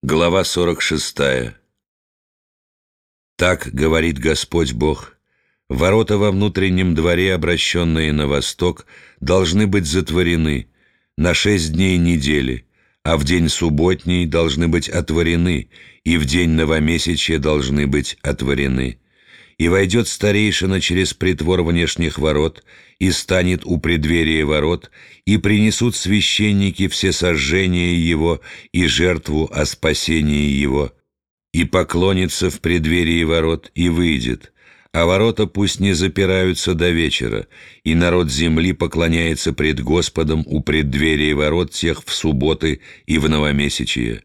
Глава 46. Так говорит Господь Бог: ворота во внутреннем дворе, обращенные на восток, должны быть затворены на 6 дней недели, а в день субботний должны быть отворены, и в день новомесячья должны быть отворены. И войдет старейшина через притвор внешних ворот, и станет у преддверия ворот, и принесут священники все сожжения его и жертву о спасении его, и поклонится в преддверии ворот, и выйдет. А ворота пусть не запираются до вечера, и народ земли поклоняется пред Господом у преддверия ворот тех в субботы и в новомесячие.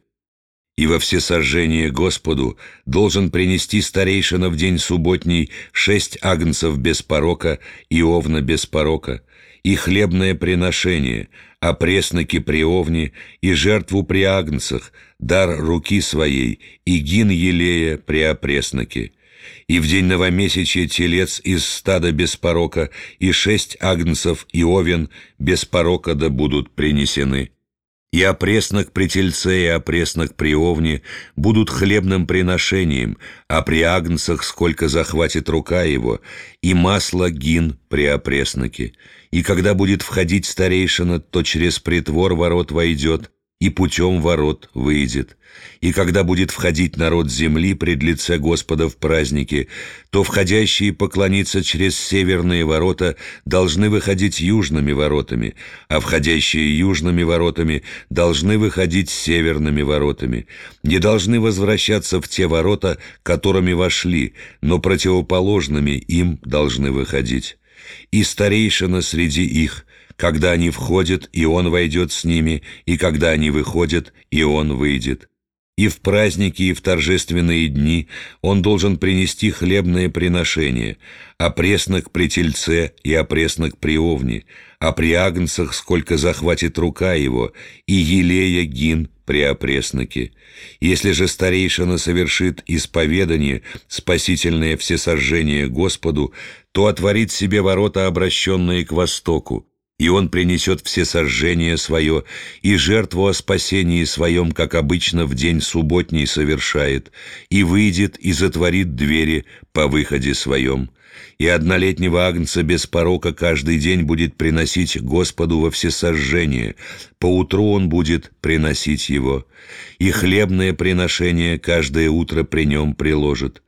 И во всесожжение Господу должен принести старейшина в день субботний 6 агнцев без порока и овна без порока, и хлебное приношение, опресноки при овне, и жертву при агнцах, дар руки своей, и гин елея при опресноке. И в день новомесячия телец из стада без порока, и 6 агнцев и овен без порока да будут принесены. И опреснок при тельце, и опреснок при овне будут хлебным приношением, а при агнцах сколько захватит рука его, и масло гин при опресноке. И когда будет входить старейшина, то через притвор ворот войдет, и путем ворот выйдет. И когда будет входить народ земли пред лице Господа в празднике, то входящие поклониться через северные ворота должны выходить южными воротами, а входящие южными воротами должны выходить северными воротами. Не должны возвращаться в те ворота, которыми вошли, но противоположными им должны выходить. И старейшина среди их, когда они входят, и он войдет с ними, и когда они выходят, и он выйдет. И в праздники, и в торжественные дни он должен принести хлебное приношение, опреснок при тельце и опреснок при овне, а при агнцах сколько захватит рука его, и елея гин при опресноке. Если же старейшина совершит исповедание, спасительное всесожжение Господу, то отворит себе ворота, обращенные к востоку, и он принесет всесожжение свое и жертву о спасении своем, как обычно в день субботний совершает, и выйдет и затворит двери по выходе своем. И однолетнего агнца без порока каждый день будет приносить Господу во всесожжение, поутру он будет приносить его, и хлебное приношение каждое утро при нем приложит.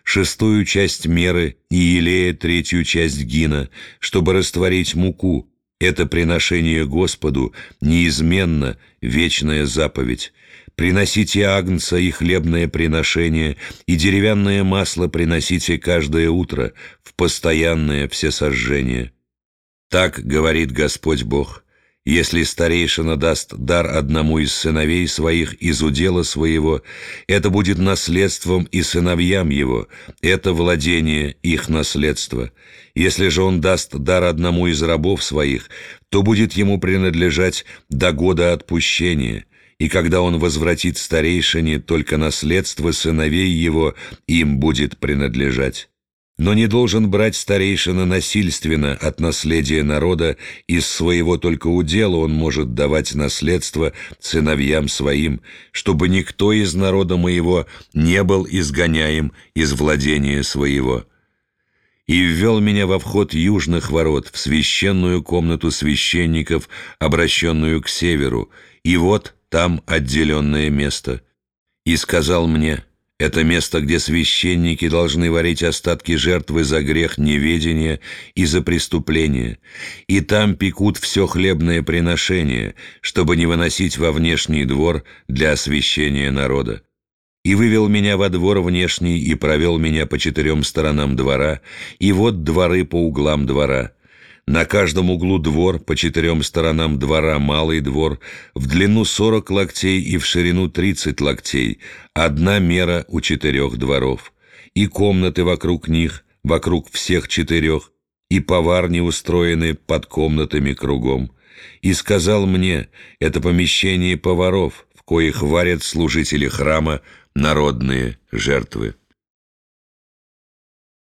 1/6 часть меры и елея 1/3 часть гина, чтобы растворить муку. Это приношение Господу неизменно вечная заповедь. Приносите агнца и хлебное приношение, и деревянное масло приносите каждое утро в постоянное всесожжение. Так говорит Господь Бог: если старейшина даст дар одному из сыновей своих из удела своего, это будет наследством и сыновьям его, это владение их наследства. Если же он даст дар одному из рабов своих, то будет ему принадлежать до года отпущения, и когда он возвратит старейшине, только наследство сыновей его им будет принадлежать. Но не должен брать старейшина насильственно от наследия народа, из своего только удела он может давать наследство сыновьям своим, чтобы никто из народа моего не был изгоняем из владения своего. И ввел меня во вход южных ворот, в священную комнату священников, обращенную к северу, и вот там отделенное место. И сказал мне: это место, где священники должны варить остатки жертвы за грех неведения и за преступление, и там пекут все хлебное приношение, чтобы не выносить во внешний двор для освящения народа. И вывел меня во двор внешний, и провел меня по 4 сторонам двора, и вот дворы по углам двора. На каждом углу двор, по 4 сторонам двора малый двор, в длину 40 локтей и в ширину 30 локтей, одна мера у 4 дворов. И комнаты вокруг них, вокруг всех 4, и поварни устроены под комнатами кругом. И сказал мне: это помещение поваров, в коих варят служители храма народные жертвы.